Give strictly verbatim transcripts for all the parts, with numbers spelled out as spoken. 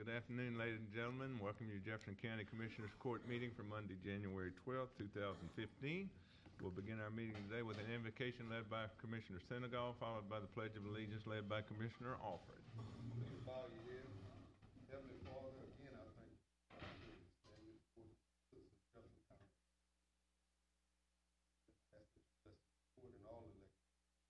afternoon, ladies and gentlemen. Welcome you to Jefferson County Commissioners Court meeting for Monday, January twelfth, two thousand fifteen. We'll begin our meeting today with an invocation led by Commissioner Senegal, followed by the Pledge of Allegiance led by Commissioner Alfred. Please bow your head. Heavenly Father, again, I thank you for stand before the citizens of Jefferson County. I ask that you bless the court and all elected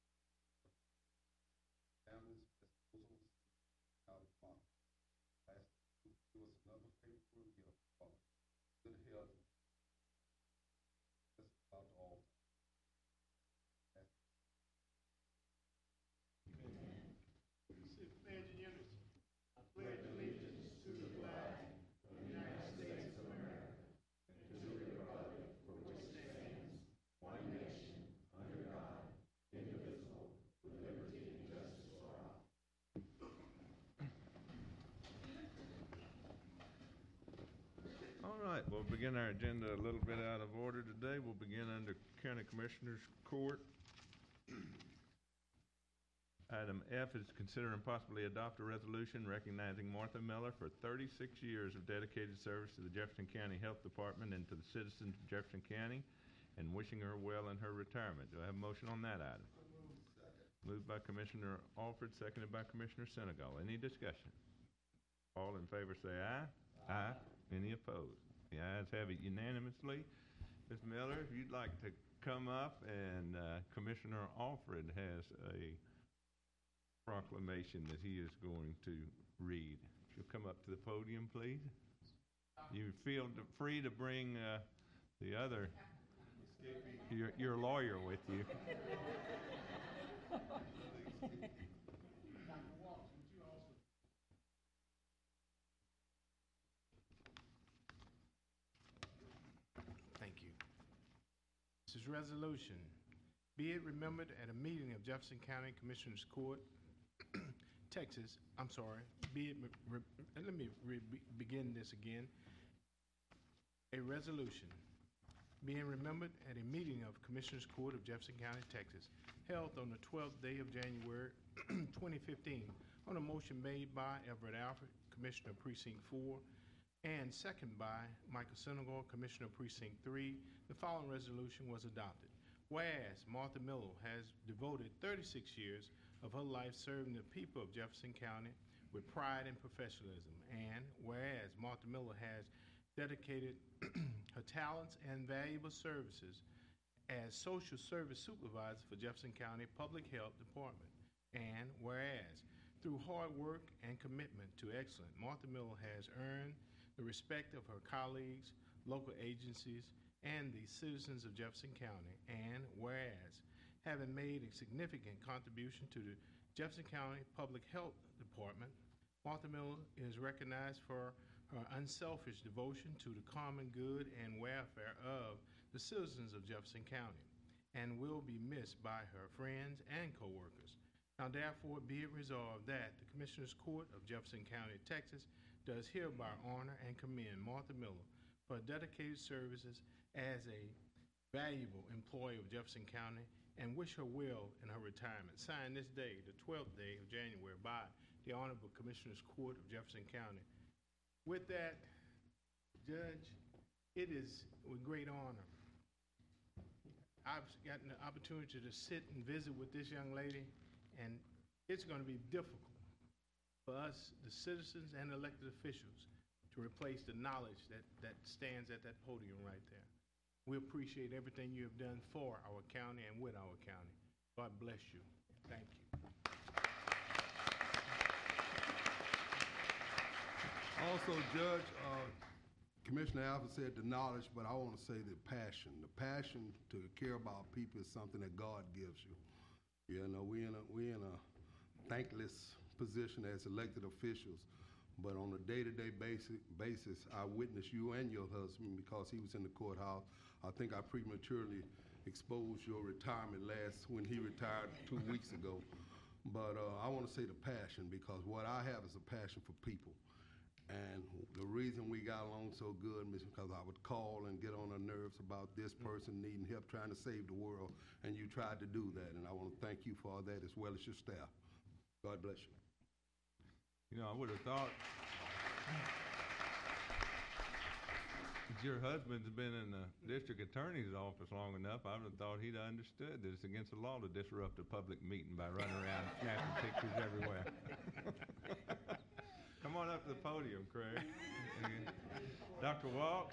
families, bless those overseas, out of power. I ask that you give us another faithful year, Father. Good health. Bless us out to all. Amen. Pledge of unity. I pledge allegiance to the flag of the United States of America and to the republic for which it stands, one nation, under God, indivisible, with liberty and justice for all. All right, we'll begin our agenda a little bit out of order today. We'll begin under County Commissioners Court. Item F is consider and possibly adopt a resolution recognizing Martha Miller for thirty-six years of dedicated service to the Jefferson County Health Department and to the citizens of Jefferson County, and wishing her well in her retirement. Do I have a motion on that item? Moved by Commissioner Alford, seconded by Commissioner Senegal. Any discussion? All in favor say aye. Aye. Aye. Any opposed? The ayes have it unanimously. Miz Miller, if you'd like to come up, and uh, Commissioner Alfred has a proclamation that he is going to read. If you'll come up to the podium, please. You feel free to bring uh, the other, your, your lawyer with you. Thank you. This is resolution. Be it remembered at a meeting of Jefferson County Commissioners Court, Texas, I'm sorry, be it, re, let me re, begin this again. A resolution being remembered at a meeting of Commissioners Court of Jefferson County, Texas, held on the twelfth day of January twenty fifteen, on a motion made by Everett Alfred, Commissioner Precinct four, and second by Michael Senegal, Commissioner Precinct three. The following resolution was adopted. Whereas Martha Miller has devoted thirty-six years of her life serving the people of Jefferson County with pride and professionalism, and whereas Martha Miller has dedicated her talents and valuable services as social service supervisor for Jefferson County Public Health Department, and whereas through hard work and commitment to excellence, Martha Miller has earned the respect of her colleagues, local agencies, and the citizens of Jefferson County, and whereas having made a significant contribution to the Jefferson County Public Health Department, Martha Miller is recognized for her unselfish devotion to the common good and welfare of the citizens of Jefferson County, and will be missed by her friends and co-workers. Now therefore be it resolved that the Commissioners Court of Jefferson County, Texas, does hereby honor and commend Martha Miller for her dedicated services as a valuable employee of Jefferson County, and wish her well in her retirement. Signed this day, the twelfth day of January, by the Honorable Commissioners Court of Jefferson County. With that, Judge, it is with great honor. I've gotten the opportunity to sit and visit with this young lady, and it's going to be difficult for us, the citizens and elected officials, to replace the knowledge that, that stands at that podium right there. We appreciate everything you have done for our county and with our county. God bless you. Thank you. Also, Judge, uh, Commissioner Alford said the knowledge, but I want to say the passion. The passion to care about people is something that God gives you. You know, we in a we in a thankless position as elected officials, but on a day-to-day basis, basis, I witnessed you and your husband because he was in the courthouse. I think I prematurely exposed your retirement last when he retired two weeks ago. But uh, I want to say the passion, because what I have is a passion for people. And the reason we got along so good is because I would call and get on her nerves about this person needing help trying to save the world, and you tried to do that. And I want to thank you for all that, as well as your staff. God bless you. You know, I would have thought Your husband's been in the district attorney's office long enough. I would have thought he'd understood that it's against the law to disrupt a public meeting by running around and snapping pictures everywhere. Come on up to the podium, Craig. Doctor Walks.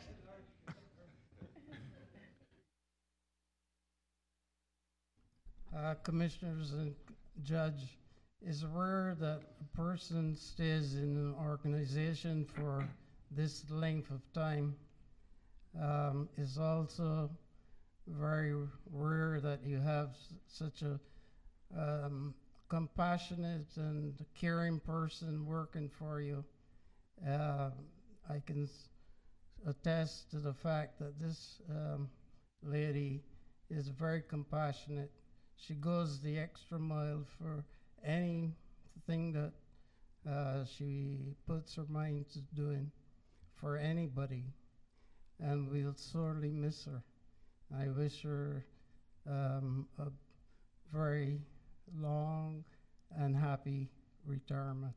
Uh, Commissioners and Judge, it's rare that a person stays in an organization for this length of time. Um, it's also very rare that you have s- such a um, compassionate and caring person working for you. Uh, I can s- attest to the fact that this um, lady is very compassionate. She goes the extra mile for anything that uh, she puts her mind to doing for anybody, and we'll sorely miss her. I wish her um, a very long and happy retirement.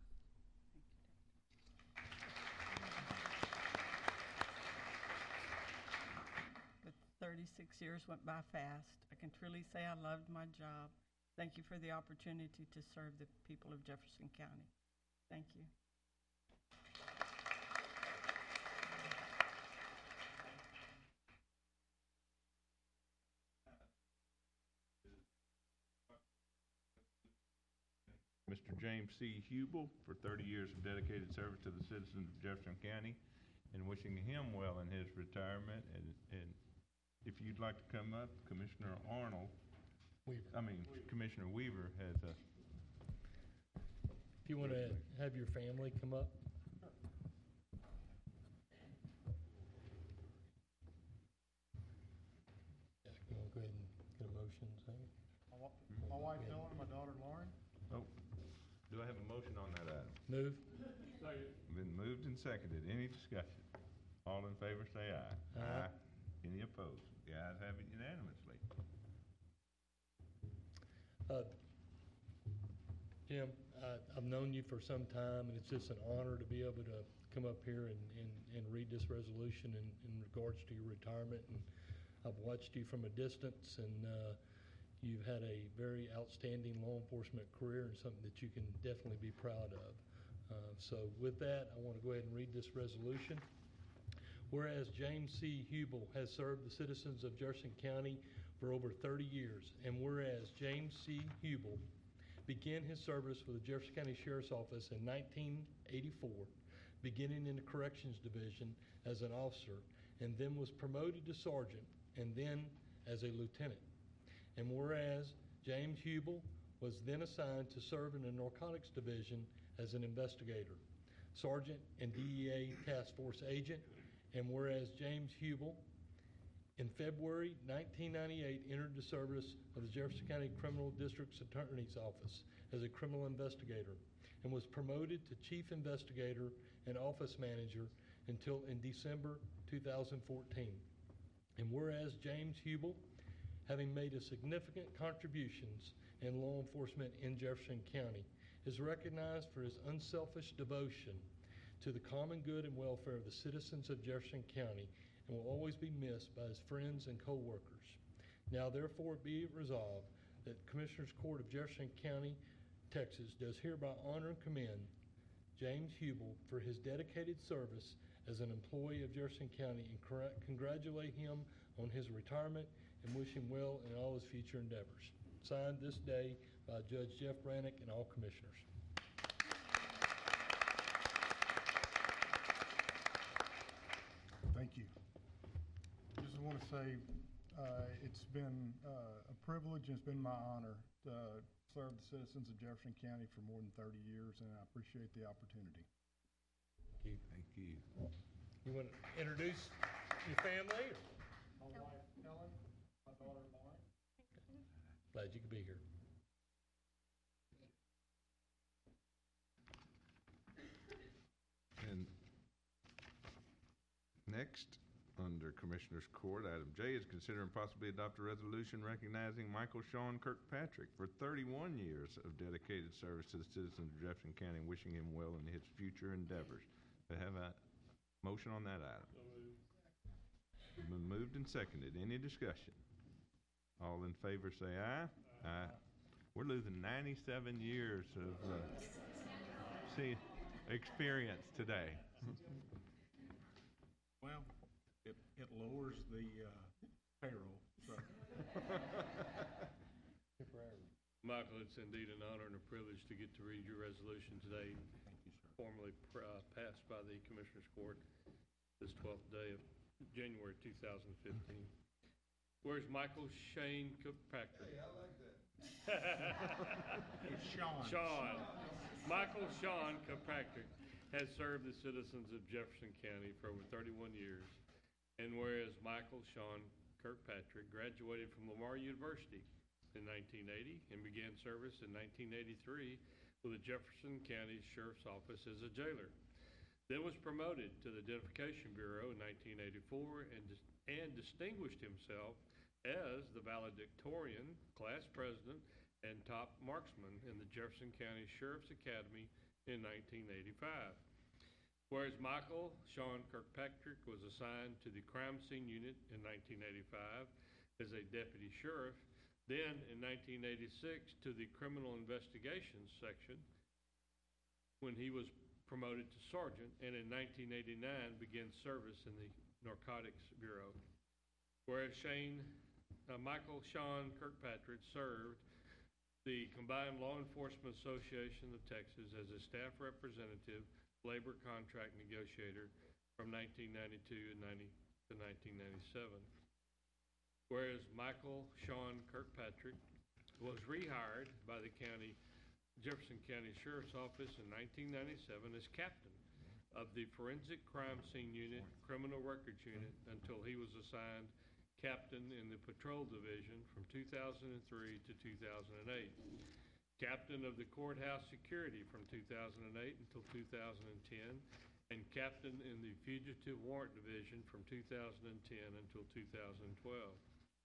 But thirty-six years went by fast. I can truly say I loved my job. Thank you for the opportunity to serve the people of Jefferson County. Thank you. Mister James C. Hubel for thirty years of dedicated service to the citizens of Jefferson County, and wishing him well in his retirement. And, and if you'd like to come up, Commissioner Arnold, Weaver. I mean, Commissioner Weaver has a, If you want to have your family come up. Jack, you want to go ahead and get a motion, second? My wa- my wife Helen, my daughter Lauren. oh, do I have a motion on that item? Move. Been moved and seconded. Any discussion? All in favor, say aye. Aye. Any opposed? The ayes have it unanimously. Uh, Jim, I, I've known you for some time, and it's just an honor to be able to come up here and, and, and read this resolution in, in regards to your retirement. And I've watched you from a distance, and uh, you've had a very outstanding law enforcement career and something that you can definitely be proud of. Uh, so with that, I want to go ahead and read this resolution. Whereas James C. Hubel has served the citizens of Jefferson County for over thirty years, and whereas James C. Hubel began his service with the Jefferson County Sheriff's Office in nineteen eighty-four, beginning in the Corrections Division as an officer, and then was promoted to sergeant, and then as a lieutenant. And whereas James Hubel was then assigned to serve in the Narcotics Division as an investigator, sergeant, and D E A task force agent. And whereas James Hubel, in February nineteen ninety-eight, entered the service of the Jefferson County Criminal District's Attorney's Office as a criminal investigator, and was promoted to chief investigator and office manager until in December two thousand fourteen. And whereas James Hubel, having made a significant contributions in law enforcement in Jefferson County, is recognized for his unselfish devotion to the common good and welfare of the citizens of Jefferson County, and will always be missed by his friends and co-workers. Now therefore be it resolved that the Commissioners Court of Jefferson County, Texas does hereby honor and commend James Hubel for his dedicated service as an employee of Jefferson County, and congr- congratulate him on his retirement and wish him well in all his future endeavors. Signed this day by Judge Jeff Brannick and all commissioners. Thank you. Just want to say, uh, it's been uh, a privilege and it's been my honor to serve the citizens of Jefferson County for more than thirty years, and I appreciate the opportunity. Thank you. Thank you. You want to introduce your family? Or? My wife Helen, my daughter Lauren. Glad you could be here. And next, under Commissioners Court, item J is consider and possibly adopt a resolution recognizing Michael Sean Kirkpatrick for thirty-one years of dedicated service to the citizens of Jefferson County, and wishing him well in his future endeavors. We have a motion on that item. Been moved and seconded. Any discussion? All in favor say aye. Aye. We're losing ninety-seven years of uh, see, experience today. Well, it, it lowers the uh, payroll, so. Michael, it's indeed an honor and a privilege to get to read your resolution today, Thank you, sir. formally pr- uh, passed by the Commissioners Court this twelfth day of January two thousand fifteen. Where's Michael Shane Kirkpatrick? Hey, I like that. It's Sean. Sean. Michael Sean Kirkpatrick has served the citizens of Jefferson County for over thirty-one years. And whereas Michael Sean Kirkpatrick graduated from Lamar University in nineteen eighty and began service in nineteen eighty-three with the Jefferson County Sheriff's Office as a jailer. Then was promoted to the Identification Bureau in nineteen eighty-four and, dis- and distinguished himself as the valedictorian, class president, and top marksman in the Jefferson County Sheriff's Academy in nineteen eighty-five. Whereas Michael Sean Kirkpatrick was assigned to the crime scene unit in nineteen eighty-five as a deputy sheriff, then in nineteen eighty-six to the criminal investigations section when he was promoted to sergeant, and in nineteen eighty-nine began service in the Narcotics Bureau. Whereas Shane, uh, Michael Sean Kirkpatrick served the Combined Law Enforcement Association of Texas as a staff representative, labor contract negotiator from nineteen ninety-two and ninety to nineteen ninety-seven. Whereas Michael Sean Kirkpatrick was rehired by the county Jefferson County Sheriff's Office in nineteen ninety-seven as captain of the Forensic Crime Scene Unit, Criminal Records Unit, until he was assigned captain in the Patrol Division from two thousand three to two thousand eight. Captain of the Courthouse Security from two thousand eight until two thousand ten, and captain in the Fugitive Warrant Division from two thousand ten until two thousand twelve.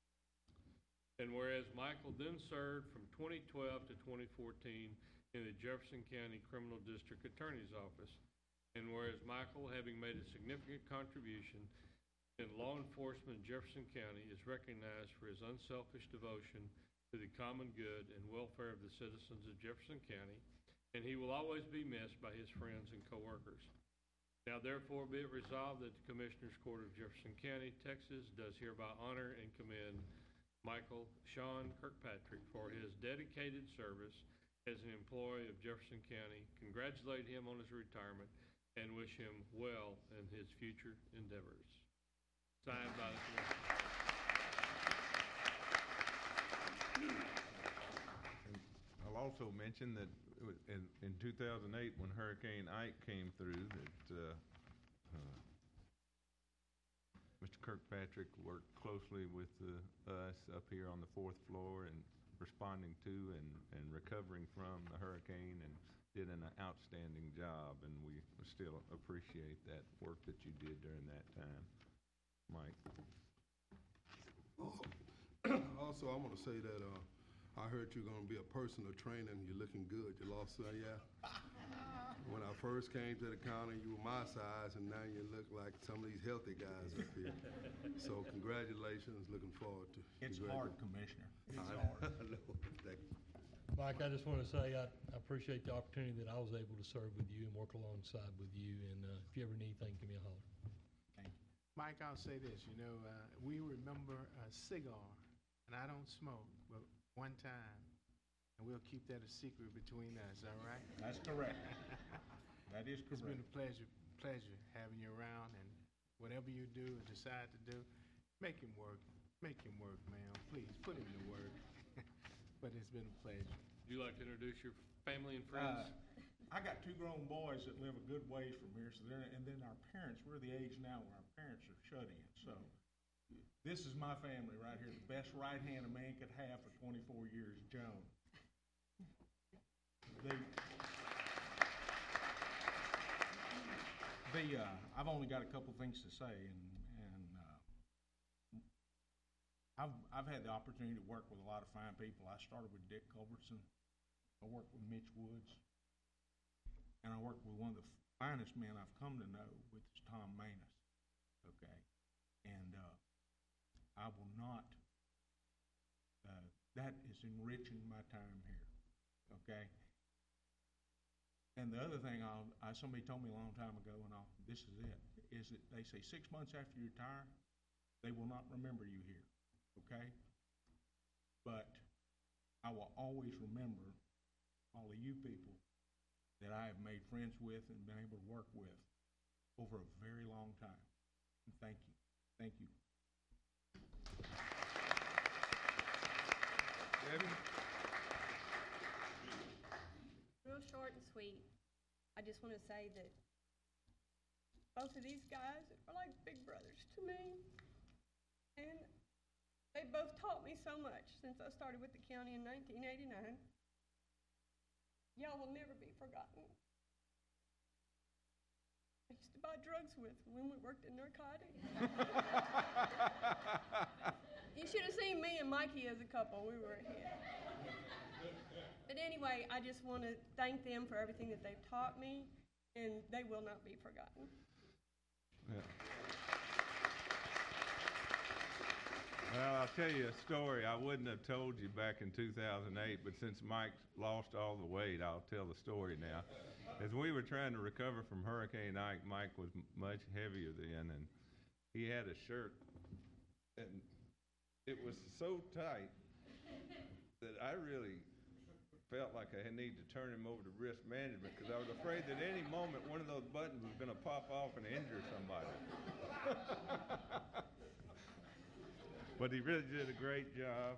And whereas Michael then served from twenty twelve to twenty fourteen in the Jefferson County Criminal District Attorney's Office, and whereas Michael, having made a significant contribution in law enforcement in Jefferson County, is recognized for his unselfish devotion to the common good and welfare of the citizens of Jefferson County, and he will always be missed by his friends and coworkers. Now therefore be it resolved that the Commissioners Court of Jefferson County, Texas, does hereby honor and commend Michael Sean Kirkpatrick for his dedicated service as an employee of Jefferson County, congratulate him on his retirement, and wish him well in his future endeavors. Signed by the Commissioner. I'll also mention that it was in, in two thousand eight, when Hurricane Ike came through, that uh, uh, Mister Kirkpatrick worked closely with uh, us up here on the fourth floor and responding to and, and recovering from the hurricane, and did an outstanding job, and we still appreciate that work that you did during that time. Mike? Also, I want to say that uh, I heard you're going to be a personal trainer, and you're looking good. You lost some, yeah? When I first came to the county, you were my size, and now you look like some of these healthy guys up here. So congratulations, looking forward to. It's hard, Commissioner. It's I hard. know. Thank you. Mike, I just want to say I I appreciate the opportunity that I was able to serve with you and work alongside with you, and uh, if you ever need anything, give me a holler. Thank you. Mike, I'll say this, you know, uh, we remember a cigar, and I don't smoke, but one time, and we'll keep that a secret between us, all right? That's correct. That is It's been correct. a pleasure, pleasure having you around, and whatever you do and decide to do, make him work. Make him work, man. Please, put him to work. But it's been a pleasure. Would you like to introduce your family and friends? Uh, I got two grown boys that live a good ways from here, so they're, and then our parents, we're the age now where our parents are shut in, so this is my family right here, the best right hand a man could have for twenty-four years, Joan. The, the, uh, I've only got a couple things to say, and, and, uh, I've, I've had the opportunity to work with a lot of fine people. I started with Dick Culbertson. I worked with Mitch Woods. And I worked with one of the finest men I've come to know with is Tom Manus, okay? And uh, I will not, uh, that is enriching my time here, okay? And the other thing, I'll, I, somebody told me a long time ago, and I'll, this is it, is that they say six months after you retire, they will not remember you here, okay? But I will always remember all of you people that I have made friends with and been able to work with over a very long time. And thank you. Thank you. Debbie? Real short and sweet. I just want to say that both of these guys are like big brothers to me. And they both taught me so much since I started with the county in nineteen eighty-nine. Y'all will never be forgotten. I used to buy drugs with when we worked in narcotics. You should have seen me and Mikey as a couple. We were a hit. But anyway, I just want to thank them for everything that they've taught me, and they will not be forgotten. Yeah. Well, I'll tell you a story I wouldn't have told you back in two thousand eight, but since Mike lost all the weight, I'll tell the story now. As we were trying to recover from Hurricane Ike, Mike was m- much heavier then, and he had a shirt, and it was so tight that I really felt like I needed to turn him over to risk management because I was afraid that any moment one of those buttons was going to pop off and injure somebody. But he really did a great job.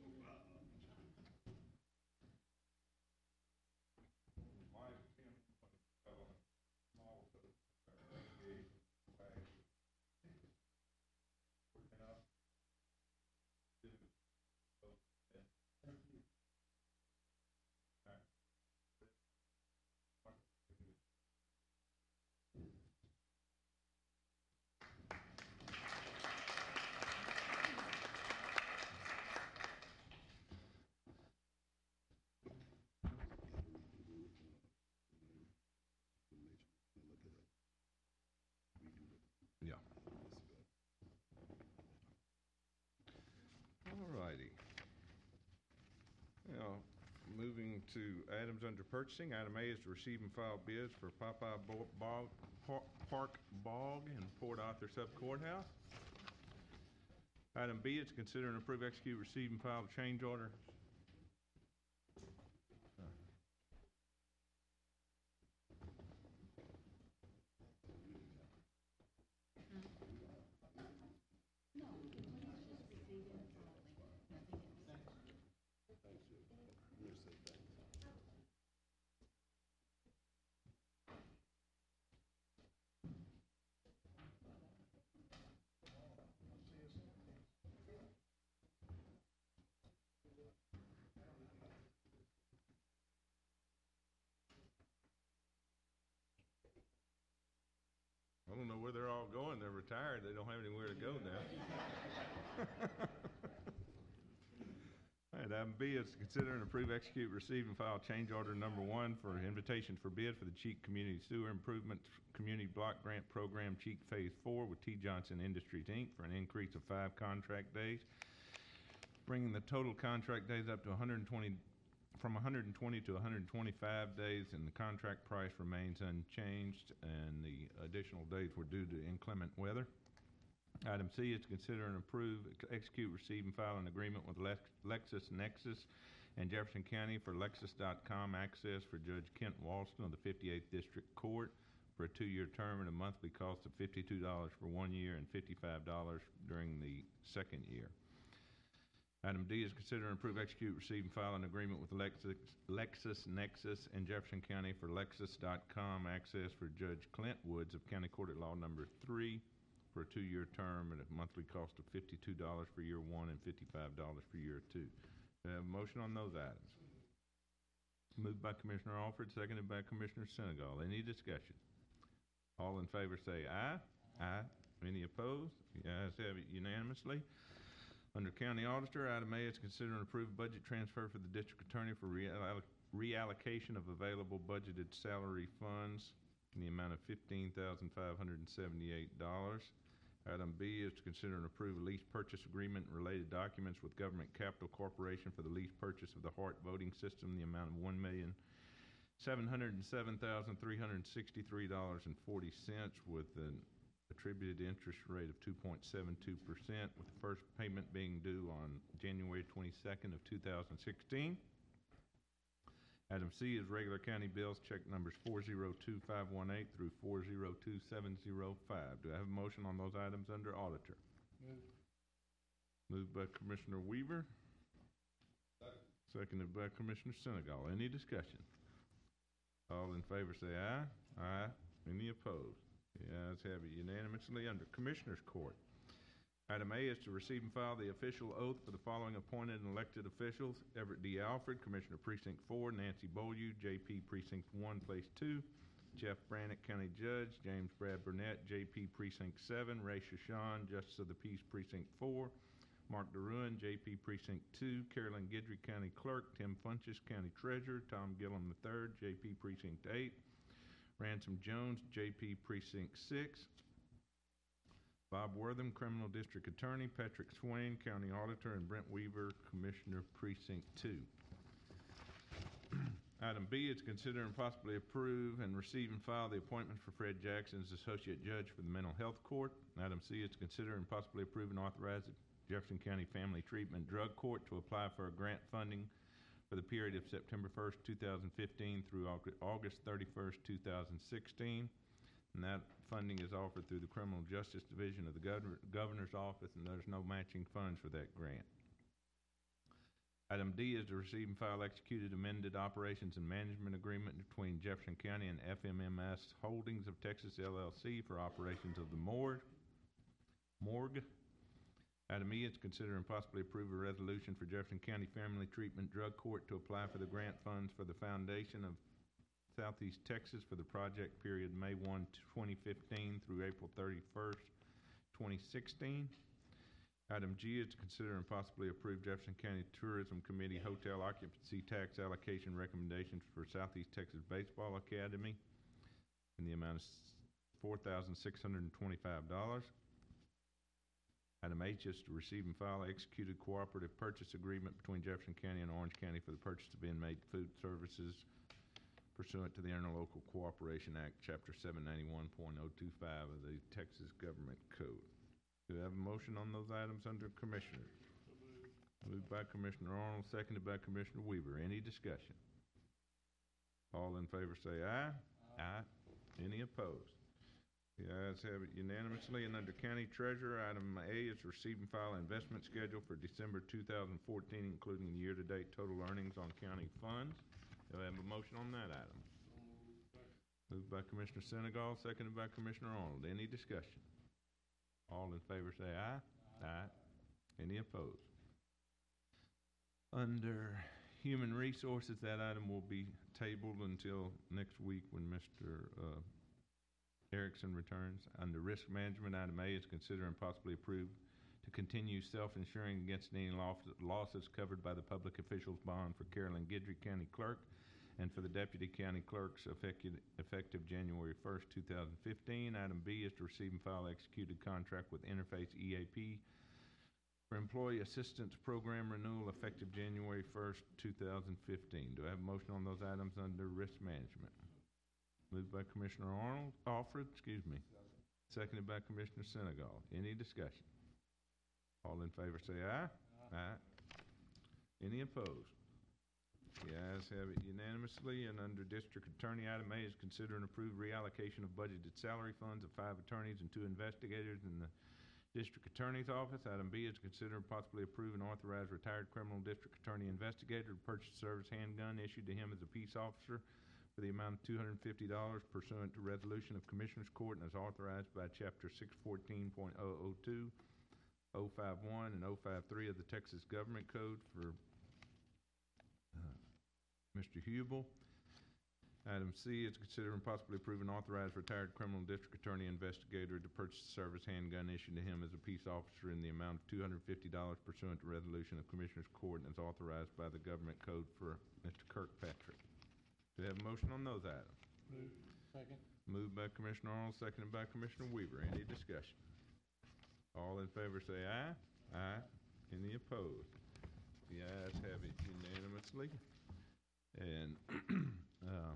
Yeah. All righty. Now, moving to items under purchasing. Item A is to receive and file bids for Popeye Bo- Bog, Par- Park Bog and Port Arthur Sub Courthouse. Item B is to consider and approve, execute, receive, and file a change order. I don't know where they're all going. They're retired. They don't have anywhere to go now. All right, item B is to consider and approve, execute, receive, and file change order number one for invitation for bid for the Cheek Community Sewer Improvement Community Block Grant Program Cheek Phase Four with T. Johnson Industries, Incorporated for an increase of five contract days, bringing the total contract days up to one hundred twenty, from one hundred twenty to one hundred twenty-five days, and the contract price remains unchanged, and the additional days were due to inclement weather. Item C is to consider and approve, ex- execute, receive, and file an agreement with Lex- LexisNexis and Jefferson County for Lexis dot com access for Judge Kent Walston of the fifty-eighth District Court for a two-year term at a monthly cost of fifty-two dollars for one year and fifty-five dollars during the second year. Item D is consider and approve, execute, receive, and file an agreement with Lexis, LexisNexis and Jefferson County for Lexis dot com access for Judge Clint Woods of County Court at Law Number Three for a two-year term at a monthly cost of fifty-two dollars for year one and fifty-five dollars for year two. Do I have a motion on those items? Moved by Commissioner Alford, seconded by Commissioner Senegal. Any discussion? All in favor say aye. Aye. Any opposed? The ayes have it unanimously. Under County Auditor, item A is consider and approve budget transfer for the District Attorney for realloc- reallocation of available budgeted salary funds in the amount of fifteen thousand five hundred seventy-eight dollars. Item B is to consider and approve a lease purchase agreement and related documents with Government Capital Corporation for the lease purchase of the Hart voting system in the amount of one million seven hundred seven thousand three hundred sixty-three dollars and forty cents with an attributed interest rate of two point seven two percent, with the first payment being due on January twenty-second of two thousand sixteen. Item C is regular county bills, check numbers four zero two five one eight through four zero two seven zero five. Do I have a motion on those items under auditor? Moved. Moved by Commissioner Weaver. Seconded by Commissioner Senegal. Any discussion? All in favor say aye. Aye. Any opposed? The ayes have it unanimously. Under Commissioners Court, item A is to receive and file the official oath for the following appointed and elected officials: Everett D. Alfred, Commissioner Precinct four, Nancy Beaulieu, J P Precinct one, Place two, Jeff Brannick, County Judge, James Brad Burnett, J P Precinct seven, Ray Shashan, Justice of the Peace Precinct four, Mark DeRuin, J P Precinct two, Carolyn Guidry, County Clerk, Tim Funches, County Treasurer, Tom Gillum the third, J P Precinct eight, Ransom Jones, J P Precinct six, Bob Wortham, Criminal District Attorney, Patrick Swain, County Auditor, and Brent Weaver, Commissioner Precinct two. Item B is to consider and possibly approve and receive and file the appointment for Fred Jackson as Associate Judge for the Mental Health Court. Item C is to consider and possibly approve and authorize the Jefferson County Family Treatment Drug Court to apply for a grant funding for the period of September first, two thousand fifteen through August thirty-first, two thousand sixteen. And that funding is offered through the Criminal Justice Division of the Governor, Governor's Office, and there's no matching funds for that grant. Item D is to receive and file executed amended operations and management agreement between Jefferson County and F M M S Holdings of Texas, L L C, for operations of the morgue. morgue. Item E is to consider and possibly approve a resolution for Jefferson County Family Treatment Drug Court to apply for the grant funds for the Foundation of Southeast Texas for the project period May first, twenty fifteen through April thirty-first, twenty sixteen. Item G is to consider and possibly approve Jefferson County Tourism Committee hotel occupancy tax allocation recommendations for Southeast Texas Baseball Academy in the amount of four thousand six hundred twenty-five dollars. Item H is to receive and file executed cooperative purchase agreement between Jefferson County and Orange County for the purchase of inmate food services pursuant to the Interlocal Cooperation Act, Chapter seven ninety-one point oh two five of the Texas Government Code. Do we have a motion on those items under Commissioners? Moved by Commissioner Arnold, seconded by Commissioner Weaver. Any discussion? All in favor say aye. Aye. Aye. Any opposed? The ayes have it unanimously. And under County Treasurer, item A is receive and file investment schedule for December two thousand fourteen, including the year-to-date total earnings on county funds. Do I have a motion on that item? Moved by Commissioner Senegal, seconded by Commissioner Arnold. Any discussion? All in favor say aye. Aye. Aye. Any opposed? Under Human Resources, that item will be tabled until next week when Mister Uh, Erickson returns. Under Risk Management, item A is consider and possibly approve to continue self-insuring against any loss- losses covered by the public officials bond for Carolyn Guidry, County Clerk, and for the Deputy County Clerks effective, effective January first, two thousand fifteen. Item B is to receive and file executed contract with Interface E A P for Employee Assistance Program renewal effective January first, two thousand fifteen. Do I have a motion on those items under Risk Management? Moved by Commissioner Arnold, Alfred, excuse me. Seconded by Commissioner Senegal. Any discussion? All in favor say aye. Aye. Aye. Any opposed? The ayes have it unanimously. And under District Attorney, item A is consider and approve reallocation of budgeted salary funds of five attorneys and two investigators in the District Attorney's Office. Item B is to consider and possibly approve and authorize retired criminal district attorney investigator to purchase a service handgun issued to him as a peace officer for the amount of two hundred fifty dollars pursuant to resolution of Commissioners Court and as authorized by Chapter six fourteen point oh oh two, oh five one, and oh five three of the Texas Government Code for uh, Mister Hubel. Item C is to consider and possibly approve and authorize retired criminal district attorney investigator to purchase a service handgun issued to him as a peace officer in the amount of two hundred fifty dollars pursuant to resolution of Commissioners Court and as authorized by the Government Code for Mister Kirkpatrick. Do we have a motion on those items? Move. Second. Moved by Commissioner Arnold, seconded by Commissioner Weaver. Any discussion? All in favor say aye. Aye. Any opposed? The ayes have it unanimously. And, uh,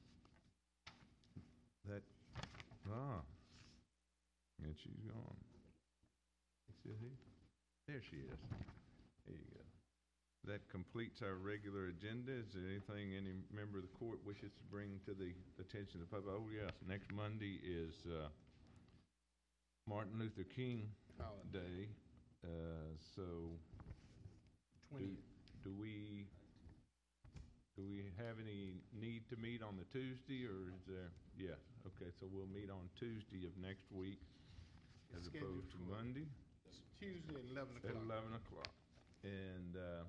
that, ah, and she's gone. Is she here? There she is. There you go. That completes our regular agenda. Is there anything any member of the court wishes to bring to the attention of the public? Oh, yes, next Monday is uh, Martin Luther King Day. Uh, So do, Twentieth. do we, do we have any need to meet on the Tuesday, or is there? Yeah, okay, so we'll meet on Tuesday of next week as It's scheduled opposed to for Monday Tuesday at eleven at o'clock. eleven o'clock. And, uh,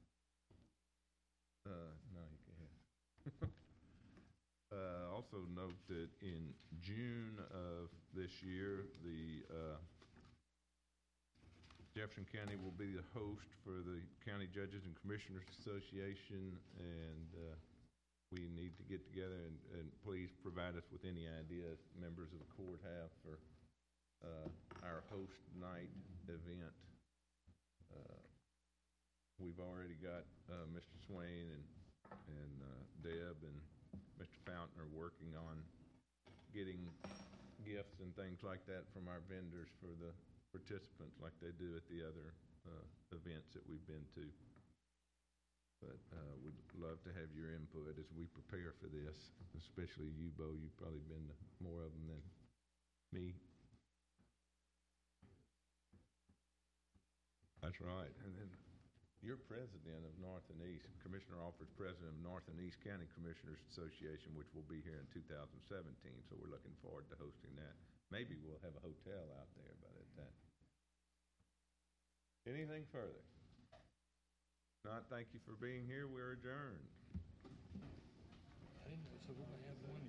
uh, no, you can't. Uh, also note that in June of this year, the, uh, Jefferson County will be the host for the County Judges and Commissioners Association, and, uh, we need to get together and, and please provide us with any ideas members of the court have for, uh, our host night event. Uh, We've already got, uh, Mister Swain and, and, uh, Deb and Mister Fountain are working on getting gifts and things like that from our vendors for the participants like they do at the other, uh, events that we've been to. But, uh, we'd love to have your input as we prepare for this, especially you, Bo. You've probably been to more of them than me. That's right. And then you're president of North and East, Commissioner Alford's president of North and East County Commissioners Association, which will be here in two thousand seventeen, so we're looking forward to hosting that. Maybe we'll have a hotel out there by that time. Anything further? Not, thank you for being here. We're adjourned. I didn't know, so we're gonna have one